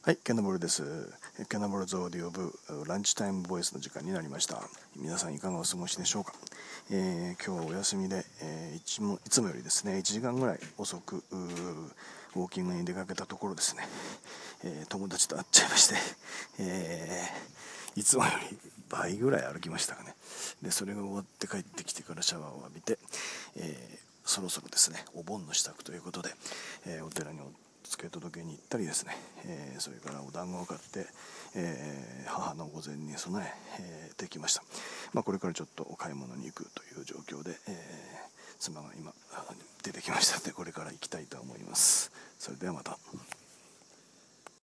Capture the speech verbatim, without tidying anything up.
はい、ケンナボルです。ケンナボルズオーディオ部ランチタイムボイスの時間になりました。皆さんいかがお過ごしでしょうか。えー、今日はお休みで、えー、いつもいつもよりですねいちじかんぐらい遅くウォーキングに出かけたところですね、えー、友達と会っちゃいまして、えー、いつもより倍ぐらい歩きましたかね。でそれが終わって帰ってきてからシャワーを浴びて、えー、そろそろですねお盆の支度ということで、えー、お寺に付け届けに行ったりですね、えー、それからお団子を買って、えー、母の御前に備ええー、できました。まあ、これからちょっとお買い物に行くという状況で、えー、妻が今出てきましたのでこれから行きたいと思います。それではまた。